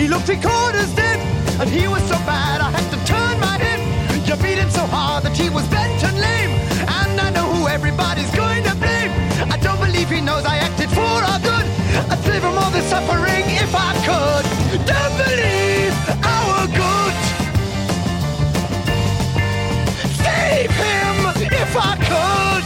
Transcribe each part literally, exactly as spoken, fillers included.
looked three quarters dead, and he was so bad I had to turn my head. You beat him so hard that he was bent and lame, and I know who everybody's going to blame. I don't believe he knows I acted for our good. I'd save him all the suffering if I could. Don't believe our good. Save him if I could.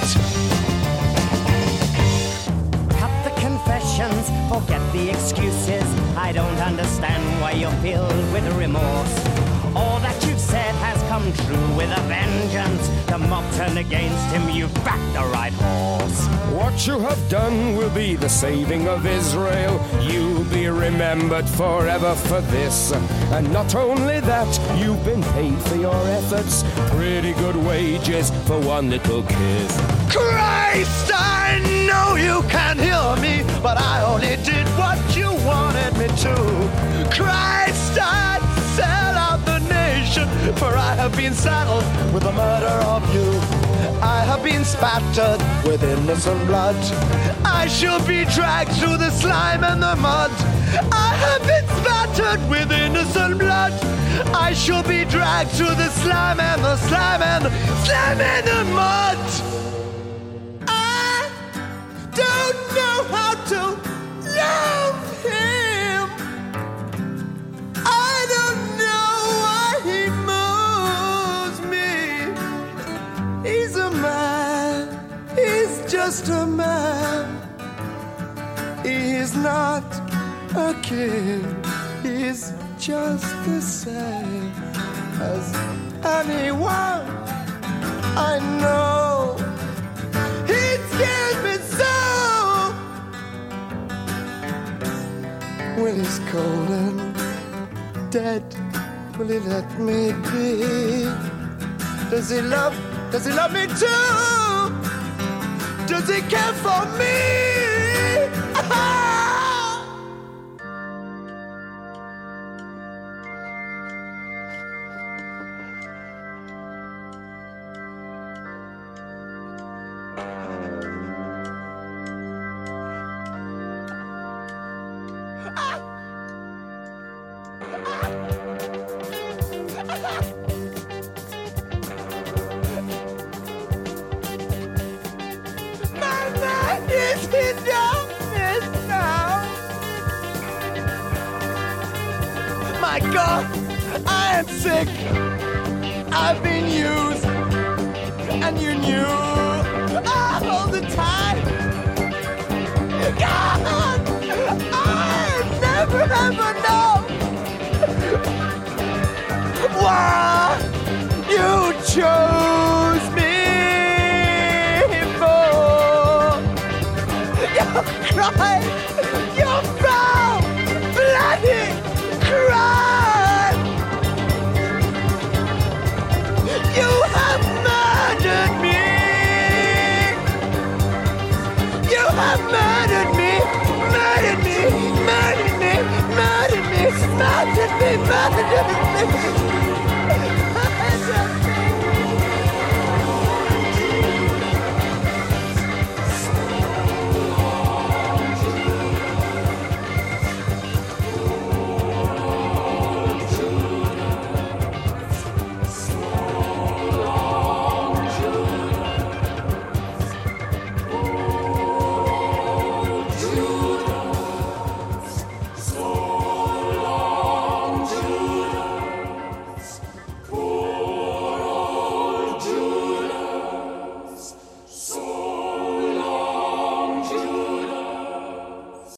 Cut the confessions, forget the excuses. I don't understand why you're filled with remorse. All that you've said has come true with a vengeance. The mob turned against him, you've backed the right horse. What you have done will be the saving of Israel. You'll be remembered forever for this. And not only that, you've been paid for your efforts. Pretty good wages for one little kiss. Christ, I know you can hear me, but I only did what you wanted me to. Christ, I'd sell out the nation, for I have been saddled with the murder of you. I have been spattered with innocent blood. I shall be dragged through the slime and the mud. I have been spattered with innocent blood. I shall be dragged through the slime and the slime and the slime and the mud. I don't know how to love him. I don't know why he moves me. He's a man. He's just a man. He's not a king. He's just the same as anyone I know. He scares me so. When he's cold and dead, will he let me be? Does he love, does he love me too? Does he care for me? My God, I am sick. I've been used, and you knew all the time. God, I never ever know why you chose me for. Your cry, your foul, bloody crime. You have murdered me. You have murdered me, murdered me, murdered me, murdered me, murdered me, murdered me.